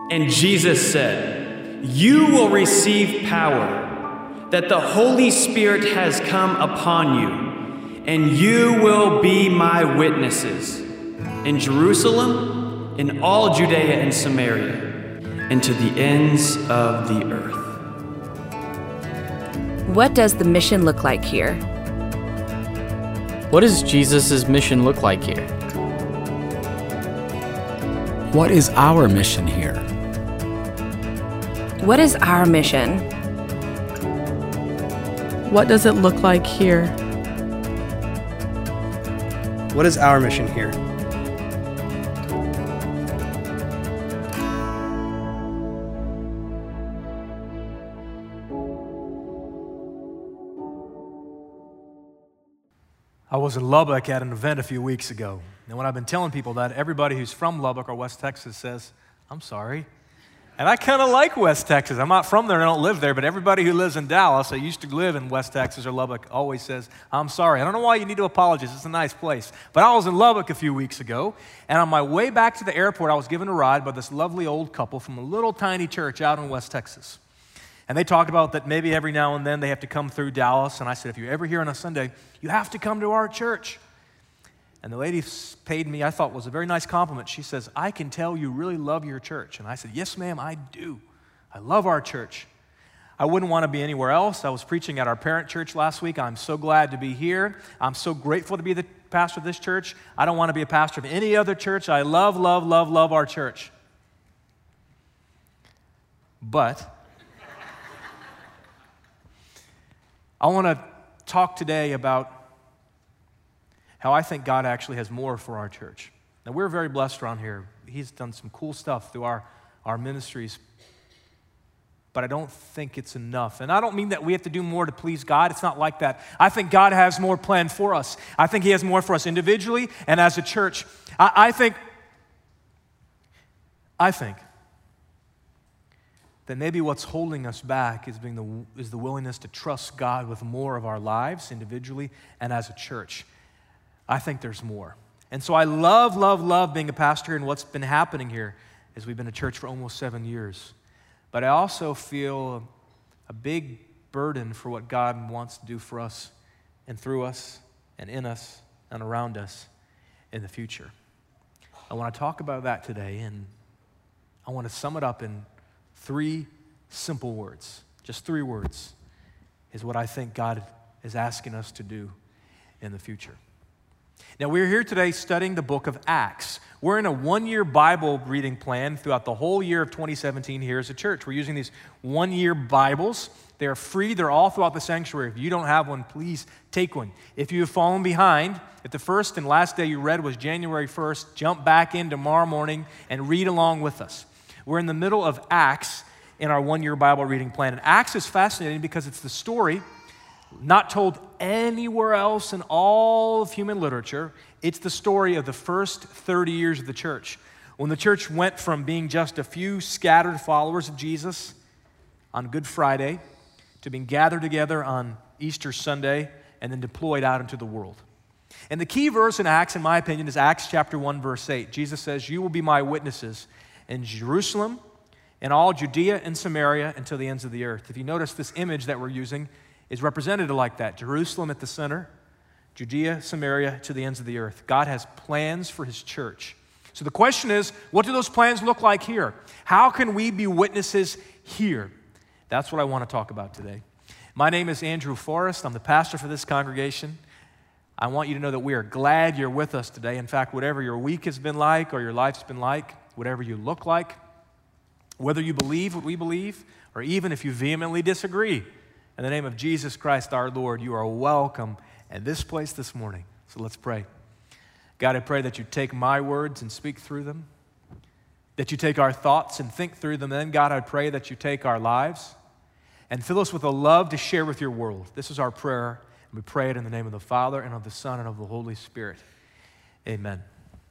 And Jesus said, "You will receive power, that the Holy Spirit has come upon you, and you will be my witnesses in Jerusalem, in all Judea and Samaria, and to the ends of the earth." What does the mission look like here? What does Jesus' mission look like here? What is our mission here? What is our mission? What does it look like here? What is our mission here? I was in Lubbock at an event a few weeks ago. And when I've been telling people that, everybody who's from Lubbock or West Texas says, "I'm sorry." And I kind of like West Texas. I'm not from there, I don't live there, but everybody who lives in Dallas, I used to live in West Texas or Lubbock, always says, "I'm sorry." I don't know why you need to apologize. It's a nice place. But I was in Lubbock a few weeks ago, and on my way back to the airport, I was given a ride by this lovely old couple from a little tiny church out in West Texas. And they talked about that maybe every now and then they have to come through Dallas. And I said, "If you're ever here on a Sunday, you have to come to our church." And the lady paid me, I thought was a very nice compliment. She says, "I can tell you really love your church." And I said, "Yes, ma'am, I do. I love our church. I wouldn't want to be anywhere else. I was preaching at our parent church last week. I'm so glad to be here. I'm so grateful to be the pastor of this church. I don't want to be a pastor of any other church. I love, love, love, love our church." But I want to talk today about how I think God actually has more for our church. Now, we're very blessed around here. He's done some cool stuff through our ministries, but I don't think it's enough. And I don't mean that we have to do more to please God. It's not like that. I think God has more planned for us. I think He has more for us individually and as a church. I think that maybe what's holding us back is the willingness to trust God with more of our lives individually and as a church. I think there's more. And so I love, love, love being a pastor and what's been happening here as we've been a church for almost 7 years. But I also feel a big burden for what God wants to do for us and through us and in us and around us in the future. I want to talk about that today, and I want to sum it up in 3 simple words. Just 3 words is what I think God is asking us to do in the future. Now, we're here today studying the book of Acts. We're in a 1-year Bible reading plan throughout the whole year of 2017 here as a church. We're using these 1-year Bibles. They're free. They're all throughout the sanctuary. If you don't have one, please take one. If you have fallen behind, if the first and last day you read was January 1st, jump back in tomorrow morning and read along with us. We're in the middle of Acts in our 1-year Bible reading plan. And Acts is fascinating because it's the story not told anywhere else in all of human literature. It's the story of the first 30 years of the church. When the church went from being just a few scattered followers of Jesus on Good Friday to being gathered together on Easter Sunday and then deployed out into the world. And the key verse in Acts, in my opinion, is Acts chapter 1, verse 8. Jesus says, "You will be my witnesses in Jerusalem, in all Judea and Samaria, and to the ends of the earth." If you notice, this image that we're using is represented like that. Jerusalem at the center, Judea, Samaria, to the ends of the earth. God has plans for His church. So the question is, what do those plans look like here? How can we be witnesses here? That's what I want to talk about today. My name is Andrew Forrest. I'm the pastor for this congregation. I want you to know that we are glad you're with us today. In fact, whatever your week has been like or your life's been like, whatever you look like, whether you believe what we believe, or even if you vehemently disagree, in the name of Jesus Christ our Lord, you are welcome in this place this morning. So let's pray. God, I pray that you take my words and speak through them, that you take our thoughts and think through them. And then, God, I pray that you take our lives and fill us with a love to share with your world. This is our prayer, and we pray it in the name of the Father, and of the Son, and of the Holy Spirit. Amen.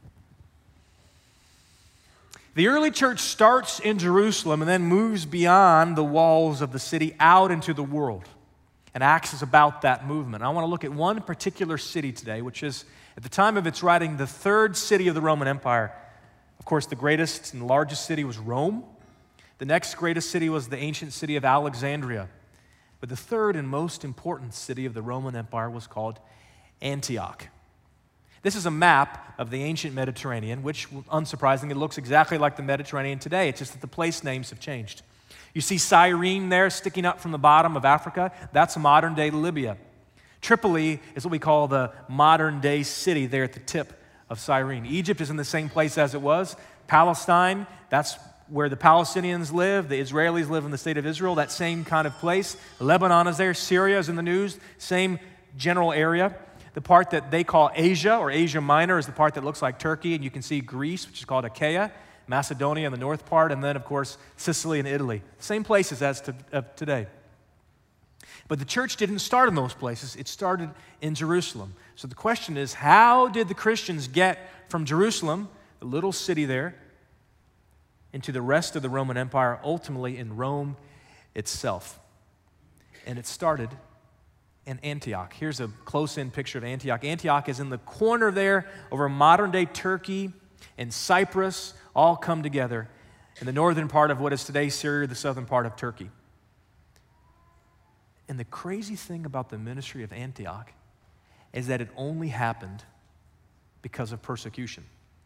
The early church starts in Jerusalem and then moves beyond the walls of the city out into the world. And Acts is about that movement. I want to look at one particular city today, which is, at the time of its writing, the 3rd city of the Roman Empire. Of course, the greatest and largest city was Rome. The next greatest city was the ancient city of Alexandria. But the third and most important city of the Roman Empire was called Antioch. This is a map of the ancient Mediterranean, which, unsurprisingly, looks exactly like the Mediterranean today. It's just that the place names have changed. You see Cyrene there sticking up from the bottom of Africa. That's modern-day Libya. Tripoli is what we call the modern-day city there at the tip of Cyrene. Egypt is in the same place as it was. Palestine, that's where the Palestinians live. The Israelis live in the state of Israel, that same kind of place. Lebanon is there. Syria is in the news, same general area. The part that they call Asia, or Asia Minor, is the part that looks like Turkey, and you can see Greece, which is called Achaia, Macedonia in the north part, and then, of course, Sicily and Italy. Same places as today. But the church didn't start in those places. It started in Jerusalem. So the question is, how did the Christians get from Jerusalem, the little city there, into the rest of the Roman Empire, ultimately in Rome itself? And it started in Antioch. Here's a close-in picture of Antioch. Antioch is in the corner there over modern-day Turkey and Cyprus, all come together in the northern part of what is today Syria, the southern part of Turkey. And the crazy thing about the ministry of Antioch is that it only happened because of persecution.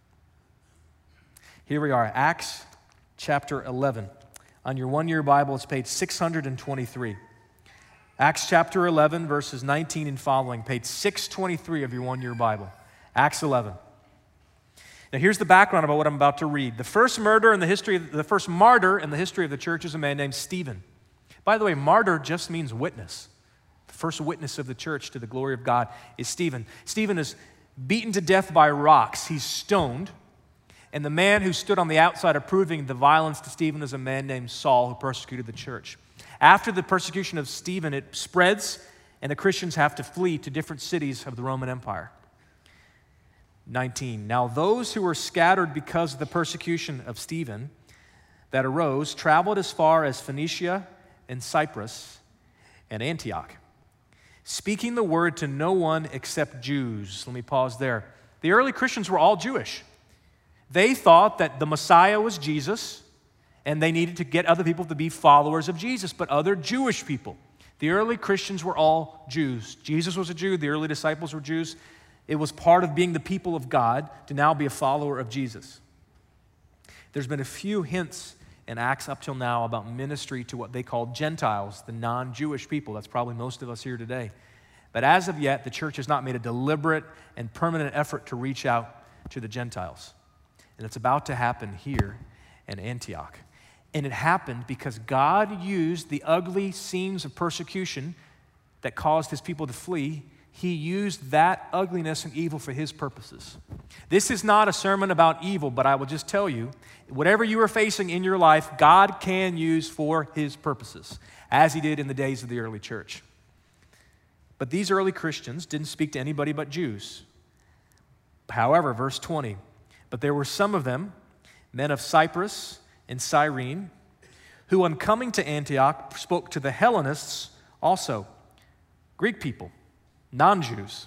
Here we are, Acts chapter 11. On your one-year Bible, it's page 623. Acts chapter 11, verses 19 and following, page 623 of your one-year Bible. Acts 11. Now here's the background about what I'm about to read. The first martyr in the history of the church is a man named Stephen. By the way, martyr just means witness. The first witness of the church to the glory of God is Stephen. Stephen is beaten to death by rocks. He's stoned. And the man who stood on the outside approving the violence to Stephen is a man named Saul, who persecuted the church. After the persecution of Stephen, it spreads, and the Christians have to flee to different cities of the Roman Empire. 19. Now those who were scattered because of the persecution of Stephen that arose traveled as far as Phoenicia and Cyprus and Antioch, speaking the word to no one except Jews. Let me pause there. The early Christians were all Jewish. They thought that the Messiah was Jesus, and they needed to get other people to be followers of Jesus, but other Jewish people. The early Christians were all Jews. Jesus was a Jew. The early disciples were Jews. It was part of being the people of God to now be a follower of Jesus. There's been a few hints in Acts up till now about ministry to what they call Gentiles, the non-Jewish people. That's probably most of us here today. But as of yet, the church has not made a deliberate and permanent effort to reach out to the Gentiles. And it's about to happen here in Antioch. And it happened because God used the ugly scenes of persecution that caused his people to flee. He used that ugliness and evil for his purposes. This is not a sermon about evil, but I will just tell you, whatever you are facing in your life, God can use for his purposes, as he did in the days of the early church. But these early Christians didn't speak to anybody but Jews. However, verse 20, but there were some of them, men of Cyprus and Cyrene, who on coming to Antioch spoke to the Hellenists also, Greek people, non-Jews.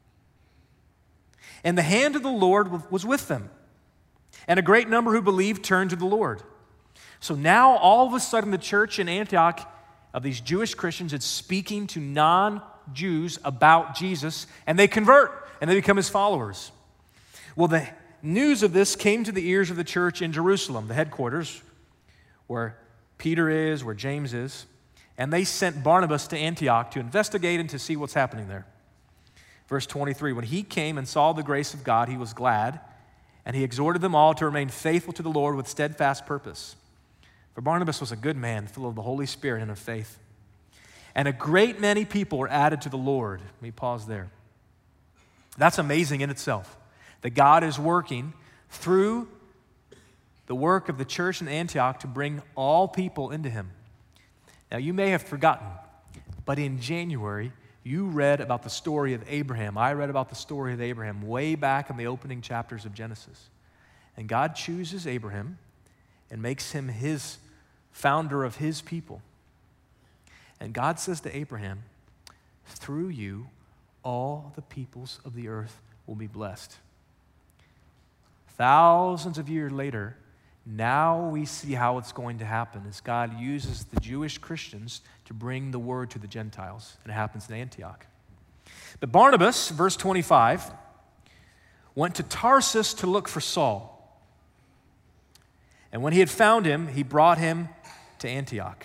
And the hand of the Lord was with them. And a great number who believed turned to the Lord. So now all of a sudden the church in Antioch of these Jewish Christians is speaking to non-Jews about Jesus, and they convert and they become his followers. Well, the news of this came to the ears of the church in Jerusalem, the headquarters, where Peter is, where James is. And they sent Barnabas to Antioch to investigate and to see what's happening there. Verse 23, when he came and saw the grace of God, he was glad, and he exhorted them all to remain faithful to the Lord with steadfast purpose. For Barnabas was a good man, full of the Holy Spirit and of faith. And a great many people were added to the Lord. Let me pause there. That's amazing in itself, that God is working through the work of the church in Antioch to bring all people into him. Now, you may have forgotten, but in January, you read about the story of Abraham. I read about the story of Abraham way back in the opening chapters of Genesis. And God chooses Abraham and makes him his founder of his people. And God says to Abraham, through you, all the peoples of the earth will be blessed. Thousands of years later, Now we see how it's going to happen as God uses the Jewish Christians to bring the word to the Gentiles. And it happens in Antioch. But Barnabas, verse 25, went to Tarsus to look for Saul. And when he had found him, he brought him to Antioch.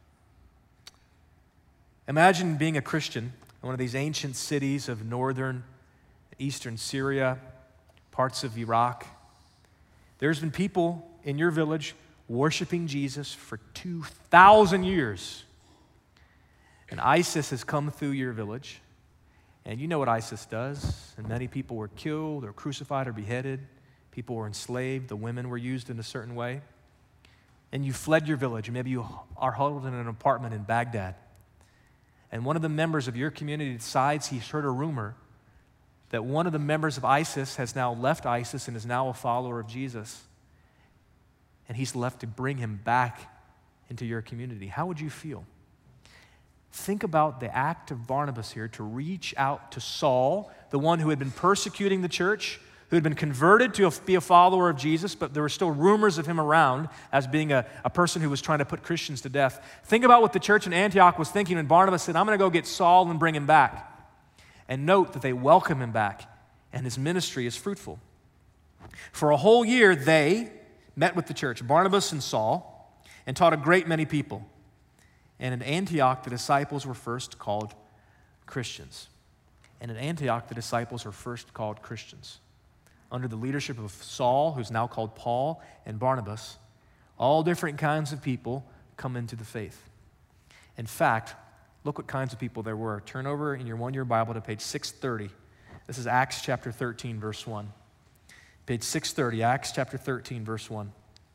Imagine being a Christian in one of these ancient cities of northern, eastern Syria, parts of Iraq. There's been people in your village worshiping Jesus for 2,000 years. And ISIS has come through your village. And you know what ISIS does. And many people were killed or crucified or beheaded. People were enslaved. The women were used in a certain way. And you fled your village. And maybe you are huddled in an apartment in Baghdad. And one of the members of your community decides he's heard a rumor that one of the members of ISIS has now left ISIS and is now a follower of Jesus. And he's left to bring him back into your community. How would you feel? Think about the act of Barnabas here to reach out to Saul, the one who had been persecuting the church, who had been converted to be a follower of Jesus, but there were still rumors of him around as being a person who was trying to put Christians to death. Think about what the church in Antioch was thinking when Barnabas said, I'm going to go get Saul and bring him back. And note that they welcome him back, and his ministry is fruitful. For a whole year, they met with the church, Barnabas and Saul, and taught a great many people. And in Antioch, the disciples were first called Christians. And in Antioch, the disciples were first called Christians. Under the leadership of Saul, who's now called Paul, and Barnabas, all different kinds of people come into the faith. In fact, look what kinds of people there were. Turn over in your one-year Bible to page 630. This is Acts chapter 13, verse 1. Page 630, Acts chapter 13, verse 1.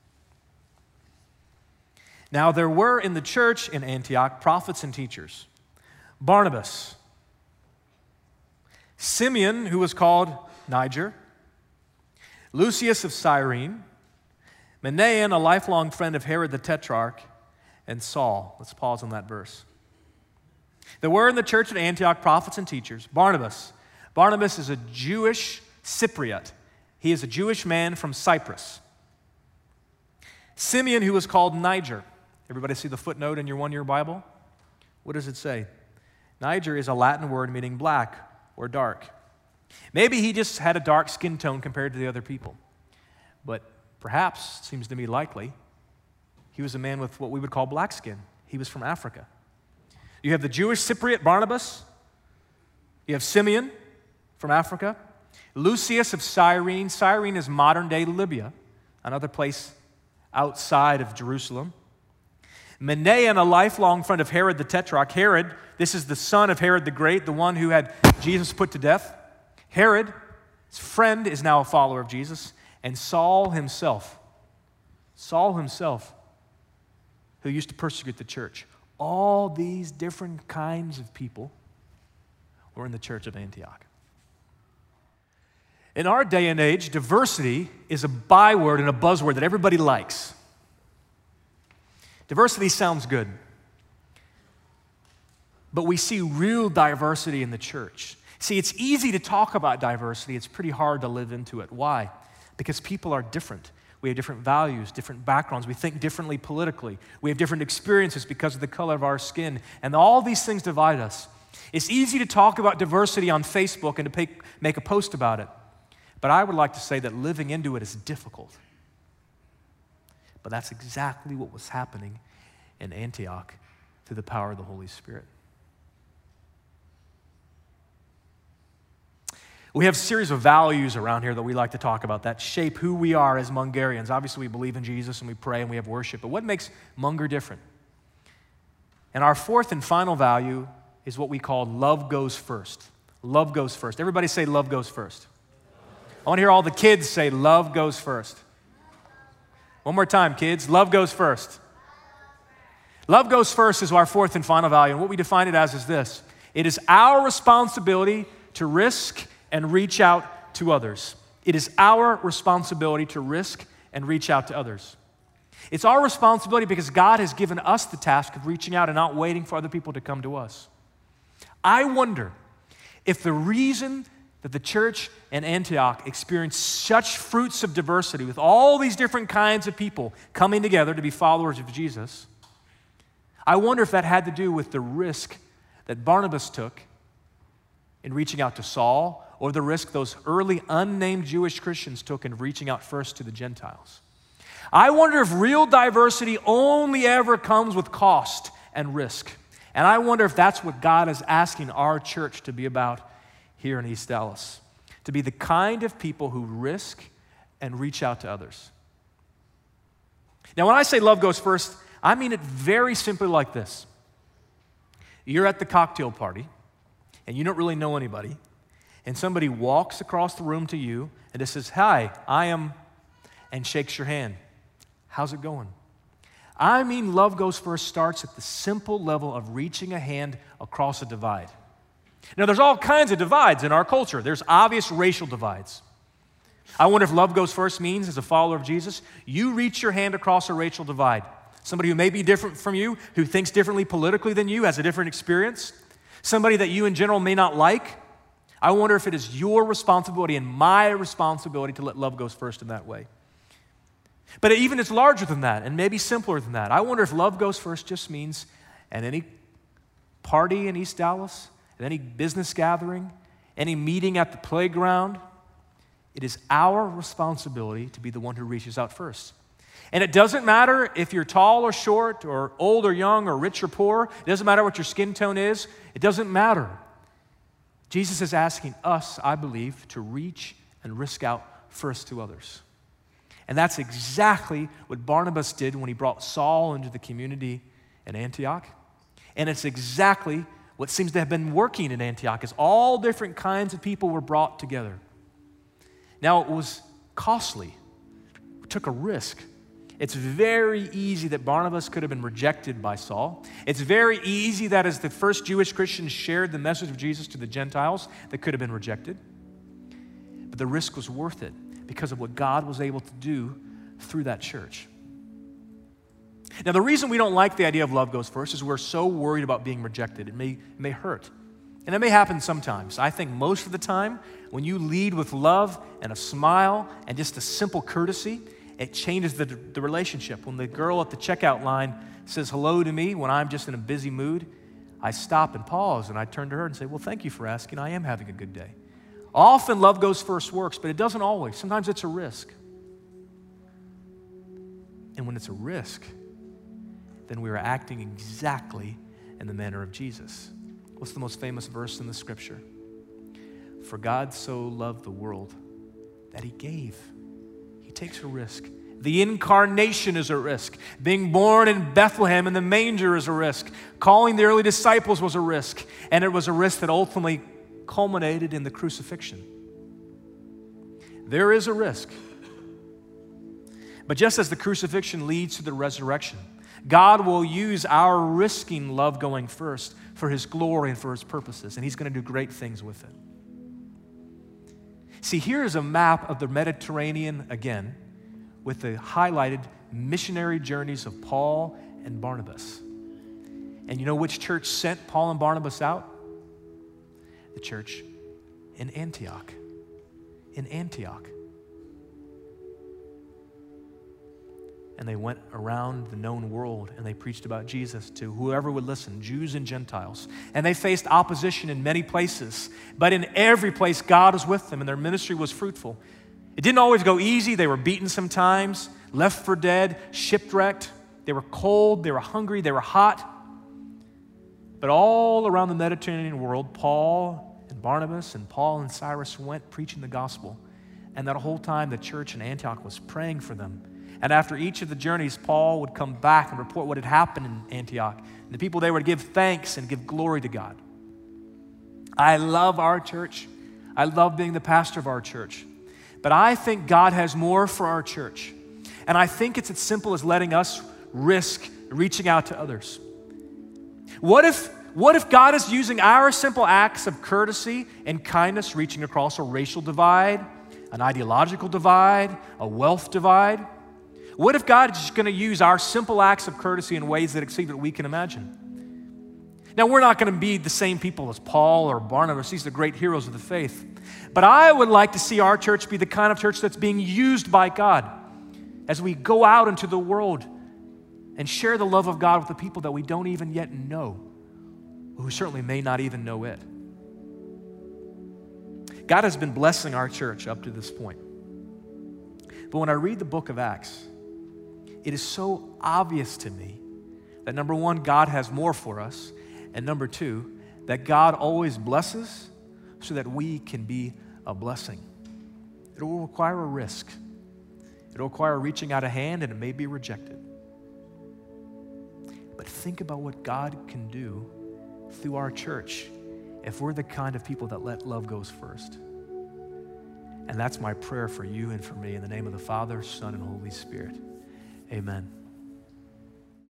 Now there were in the church in Antioch prophets and teachers. Barnabas, Simeon, who was called Niger, Lucius of Cyrene, Manaen, a lifelong friend of Herod the Tetrarch, and Saul. Let's pause on that verse. There were in the church at Antioch prophets and teachers. Barnabas. Barnabas is a Jewish Cypriot. He is a Jewish man from Cyprus. Simeon, who was called Niger. Everybody see the footnote in your one-year Bible? What does it say? Niger is a Latin word meaning black or dark. Maybe he just had a dark skin tone compared to the other people. But perhaps, it seems to me likely, he was a man with what we would call black skin. He was from Africa. You have the Jewish Cypriot Barnabas. You have Simeon from Africa. Lucius of Cyrene. Cyrene is modern-day Libya, another place outside of Jerusalem. Manaen, a lifelong friend of Herod the Tetrarch. Herod, this is the son of Herod the Great, the one who had Jesus put to death. Herod, his friend, is now a follower of Jesus. And Saul himself, who used to persecute the church. All these different kinds of people were in the church of Antioch. In our day and age, diversity is a byword and a buzzword that everybody likes. Diversity sounds good. But we see real diversity in the church. See, it's easy to talk about diversity. It's pretty hard to live into it. Why? Because people are different. We have different values, different backgrounds. We think differently politically. We have different experiences because of the color of our skin. And all these things divide us. It's easy to talk about diversity on Facebook and to make a post about it. But I would like to say that living into it is difficult. But that's exactly what was happening in Antioch through the power of the Holy Spirit. We have a series of values around here that we like to talk about that shape who we are as Mungarians. Obviously, we believe in Jesus and we pray and we have worship. But what makes Munger different? And our fourth and final value is what we call love goes first. Love goes first. Everybody say love goes first. I want to hear all the kids say love goes first. One more time, kids. Love goes first. Love goes first is our fourth and final value. And what we define it as is this. It is our responsibility to risk and reach out to others. It is our responsibility to risk and reach out to others. It's our responsibility because God has given us the task of reaching out and not waiting for other people to come to us. I wonder if the reason that the church in Antioch experienced such fruits of diversity with all these different kinds of people coming together to be followers of Jesus, I wonder if that had to do with the risk that Barnabas took in reaching out to Saul, or the risk those early unnamed Jewish Christians took in reaching out first to the Gentiles. I wonder if real diversity only ever comes with cost and risk. And I wonder if that's what God is asking our church to be about here in East Dallas, to be the kind of people who risk and reach out to others. Now, when I say love goes first, I mean it very simply like this. You're at the cocktail party, and you don't really know anybody, and somebody walks across the room to you and just says, "Hi, I am," and shakes your hand. How's it going? I mean, love goes first starts at the simple level of reaching a hand across a divide. Now, there's all kinds of divides in our culture. There's obvious racial divides. I wonder if love goes first means, as a follower of Jesus, you reach your hand across a racial divide. Somebody who may be different from you, who thinks differently politically than you, has a different experience. Somebody that you in general may not like. I wonder if it is your responsibility and my responsibility to let love goes first in that way. But even it's larger than that and maybe simpler than that. I wonder if love goes first just means at any party in East Dallas, at any business gathering, any meeting at the playground, it is our responsibility to be the one who reaches out first. And it doesn't matter if you're tall or short or old or young or rich or poor. It doesn't matter what your skin tone is. It doesn't matter. Jesus is asking us, I believe, to reach and risk out first to others. And that's exactly what Barnabas did when he brought Saul into the community in Antioch. And it's exactly what seems to have been working in Antioch, as all different kinds of people were brought together. Now, it was costly. It took a risk. It's very easy that Barnabas could have been rejected by Saul. It's very easy that as the first Jewish Christians shared the message of Jesus to the Gentiles, they could have been rejected. But the risk was worth it because of what God was able to do through that church. Now, the reason we don't like the idea of love goes first is we're so worried about being rejected. It may hurt. And it may happen sometimes. I think most of the time, when you lead with love and a smile and just a simple courtesy, it changes the relationship. When the girl at the checkout line says hello to me when I'm just in a busy mood, I stop and pause and I turn to her and say, "Well, thank you for asking. I am having a good day." Often love goes first works, but it doesn't always. Sometimes it's a risk. And when it's a risk, then we are acting exactly in the manner of Jesus. What's the most famous verse in the scripture? For God so loved the world that he gave. He takes a risk. The incarnation is a risk. Being born in Bethlehem in the manger is a risk. Calling the early disciples was a risk. And it was a risk that ultimately culminated in the crucifixion. There is a risk. But just as the crucifixion leads to the resurrection, God will use our risking love going first for his glory and for his purposes, and he's going to do great things with it. See, here is a map of the Mediterranean again with the highlighted missionary journeys of Paul and Barnabas. And you know which church sent Paul and Barnabas out? The church in Antioch. In Antioch. And they went around the known world and they preached about Jesus to whoever would listen, Jews and Gentiles. And they faced opposition in many places, but in every place God was with them and their ministry was fruitful. It didn't always go easy. They were beaten sometimes, left for dead, shipwrecked. They were cold, they were hungry, they were hot. But all around the Mediterranean world, Paul and Barnabas and Paul and Cyrus went preaching the gospel. And that whole time the church in Antioch was praying for them. And after each of the journeys, Paul would come back and report what had happened in Antioch. And the people there would give thanks and give glory to God. I love our church. I love being the pastor of our church. But I think God has more for our church. And I think it's as simple as letting us risk reaching out to others. What if God is using our simple acts of courtesy and kindness, reaching across a racial divide, an ideological divide, a wealth divide? What if God is just going to use our simple acts of courtesy in ways that exceed what we can imagine? Now, we're not going to be the same people as Paul or Barnabas. These are the great heroes of the faith. But I would like to see our church be the kind of church that's being used by God as we go out into the world and share the love of God with the people that we don't even yet know, who certainly may not even know it. God has been blessing our church up to this point. But when I read the book of Acts, it is so obvious to me that number one, God has more for us, and number two, that God always blesses so that we can be a blessing. It will require a risk. It will require reaching out a hand, and it may be rejected. But think about what God can do through our church if we're the kind of people that let love goes first. And that's my prayer for you and for me in the name of the Father, Son, and Holy Spirit. Amen.